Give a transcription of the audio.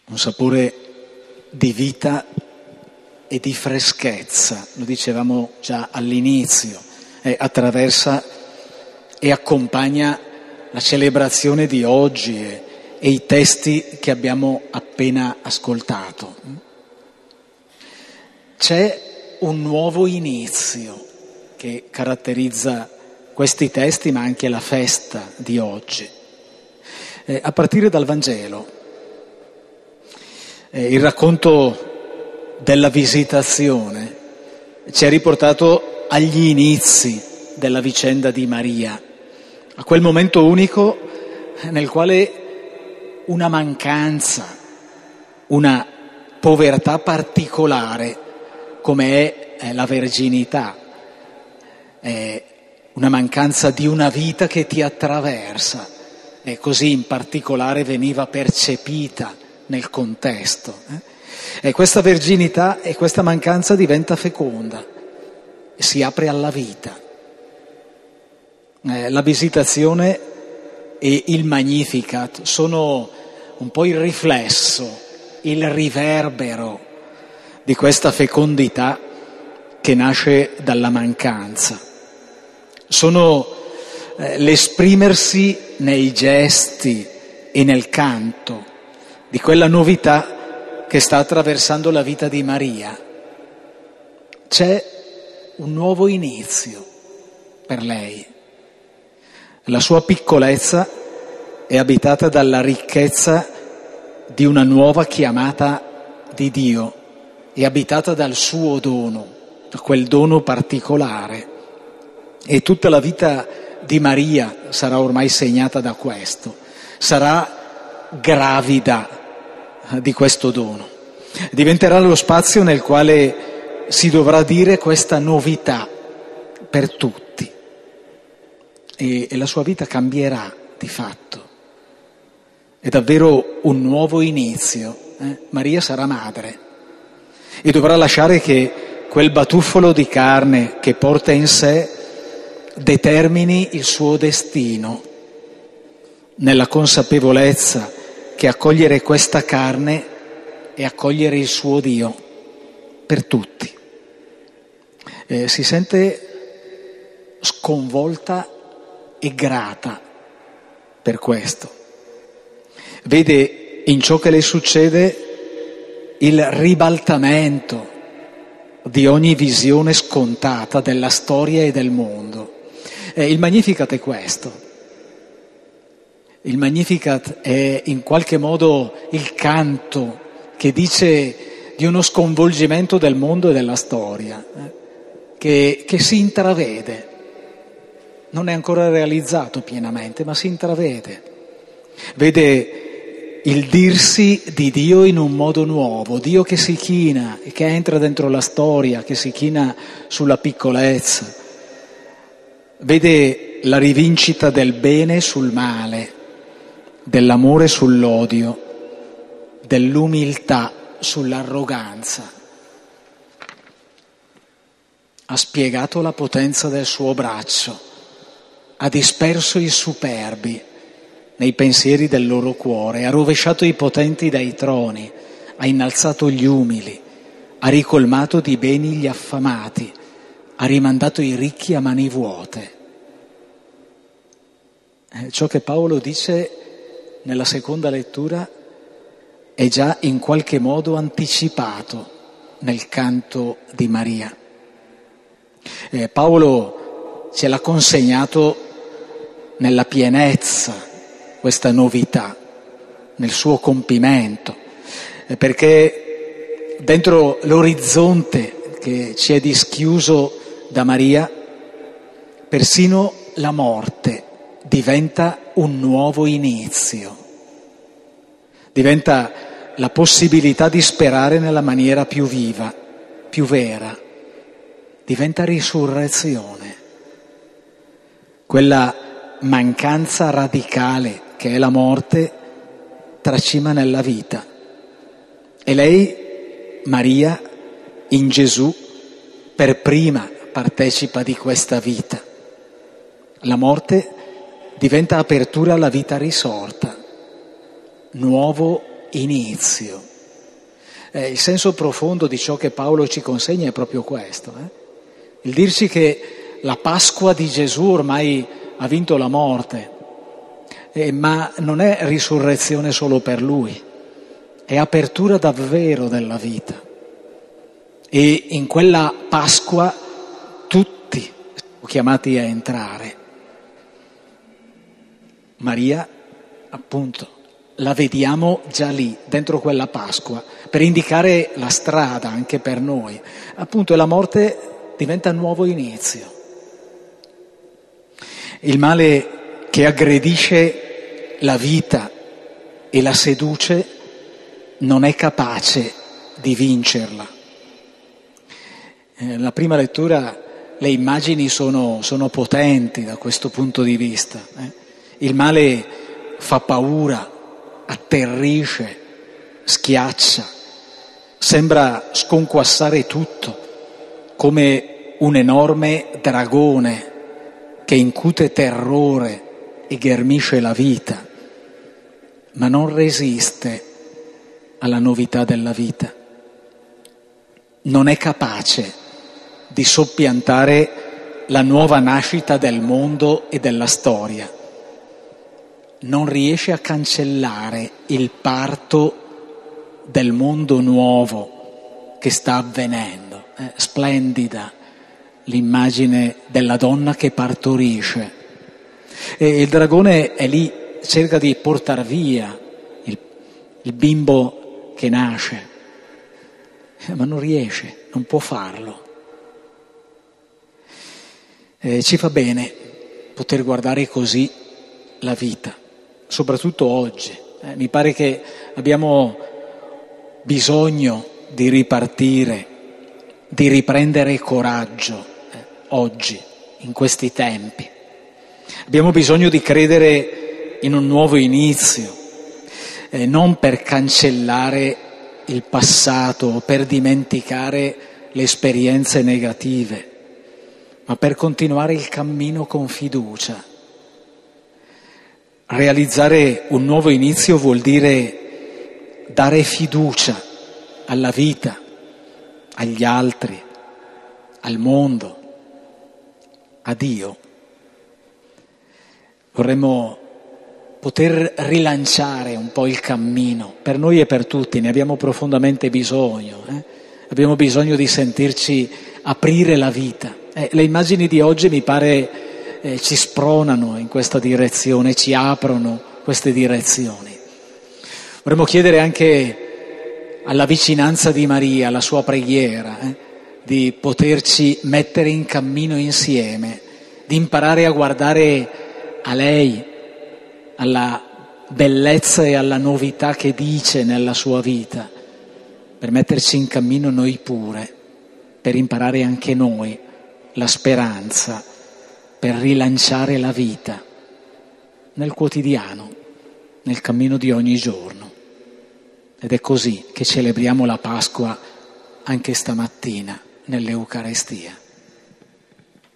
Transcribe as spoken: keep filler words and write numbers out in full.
un sapore di vita e di freschezza, lo dicevamo già all'inizio, eh, attraversa e accompagna la celebrazione di oggi e, e i testi che abbiamo appena ascoltato. C'è un nuovo inizio che caratterizza questi testi, ma anche la festa di oggi. Eh, a partire dal Vangelo, eh, il racconto della visitazione ci ha riportato agli inizi della vicenda di Maria, a quel momento unico nel quale una mancanza, una povertà particolare, come è la verginità, è una mancanza di una vita che ti attraversa, e così in particolare veniva percepita nel contesto. Eh? E questa verginità e questa mancanza diventa feconda e si apre alla vita. Eh, la visitazione e il Magnificat sono un po' il riflesso, il riverbero di questa fecondità che nasce dalla mancanza. Sono eh, l'esprimersi nei gesti e nel canto di quella novità che sta attraversando la vita di Maria. C'è un nuovo inizio per lei. La sua piccolezza è abitata dalla ricchezza di una nuova chiamata di Dio, è abitata dal suo dono, da quel dono particolare. E tutta la vita di Maria sarà ormai segnata da questo, sarà gravida di questo dono. Diventerà lo spazio nel quale si dovrà dire questa novità per tutti. E, e la sua vita cambierà di fatto. È davvero un nuovo inizio. Eh? Maria sarà madre e dovrà lasciare che quel batuffolo di carne che porta in sé determini il suo destino, nella consapevolezza che accogliere questa carne è accogliere il suo Dio per tutti. Eh, si sente sconvolta e grata per questo. Vede in ciò che le succede il ribaltamento di ogni visione scontata della storia e del mondo. Eh, il Magnificat è questo. Il Magnificat è in qualche modo il canto che dice di uno sconvolgimento del mondo e della storia, eh, che, che si intravede. Non è ancora realizzato pienamente, ma si intravede. Vede il dirsi di Dio in un modo nuovo, Dio che si china, che entra dentro la storia, che si china sulla piccolezza. Vede la rivincita del bene sul male, dell'amore sull'odio, dell'umiltà sull'arroganza. Ha spiegato la potenza del suo braccio, ha disperso i superbi nei pensieri del loro cuore, ha rovesciato i potenti dai troni, ha innalzato gli umili, ha ricolmato di beni gli affamati, ha rimandato i ricchi a mani vuote. Eh, ciò che Paolo dice nella seconda lettura è già in qualche modo anticipato nel canto di Maria. Eh, Paolo ce l'ha consegnato nella pienezza questa novità, nel suo compimento, eh, perché dentro l'orizzonte che ci è dischiuso da Maria, persino la morte diventa un nuovo inizio, diventa la possibilità di sperare nella maniera più viva, più vera, diventa risurrezione, quella mancanza radicale che è la morte tracima nella vita. E lei, Maria, in Gesù, per prima partecipa di questa vita. La morte diventa apertura alla vita risorta, nuovo inizio. Eh, il senso profondo di ciò che Paolo ci consegna è proprio questo, eh? Il dirci che la Pasqua di Gesù ormai ha vinto la morte, eh, ma non è risurrezione solo per Lui, è apertura davvero della vita. E in quella Pasqua tutti sono chiamati a entrare. Maria, appunto, la vediamo già lì, dentro quella Pasqua, per indicare la strada anche per noi. Appunto, la morte diventa un nuovo inizio. Il male che aggredisce la vita e la seduce non è capace di vincerla. Nella prima lettura le immagini sono, sono potenti da questo punto di vista. Eh? Il male fa paura, atterrisce, schiaccia, sembra sconquassare tutto, come un enorme dragone che incute terrore e ghermisce la vita, ma non resiste alla novità della vita. Non è capace di soppiantare la nuova nascita del mondo e della storia. Non riesce a cancellare il parto del mondo nuovo che sta avvenendo. Eh, splendida l'immagine della donna che partorisce. E il dragone è lì, cerca di portar via il, il bimbo che nasce, eh, ma non riesce, non può farlo. Eh, ci fa bene poter guardare così la vita, soprattutto oggi. Eh, mi pare che abbiamo bisogno di ripartire, di riprendere coraggio eh, oggi, in questi tempi. Abbiamo bisogno di credere in un nuovo inizio, eh, non per cancellare il passato, per dimenticare le esperienze negative, ma per continuare il cammino con fiducia. Realizzare un nuovo inizio vuol dire dare fiducia alla vita, agli altri, al mondo, a Dio. Vorremmo poter rilanciare un po' il cammino, per noi e per tutti, ne abbiamo profondamente bisogno. Eh? Abbiamo bisogno di sentirci aprire la vita. Eh, le immagini di oggi mi pare eh, ci spronano in questa direzione, ci aprono queste direzioni. Vorremmo chiedere anche alla vicinanza di Maria, alla sua preghiera, eh, di poterci mettere in cammino insieme, di imparare a guardare a lei, alla bellezza e alla novità che dice nella sua vita, per metterci in cammino noi pure, per imparare anche noi la speranza, per rilanciare la vita nel quotidiano, nel cammino di ogni giorno. Ed è così che celebriamo la Pasqua anche stamattina nell'Eucarestia.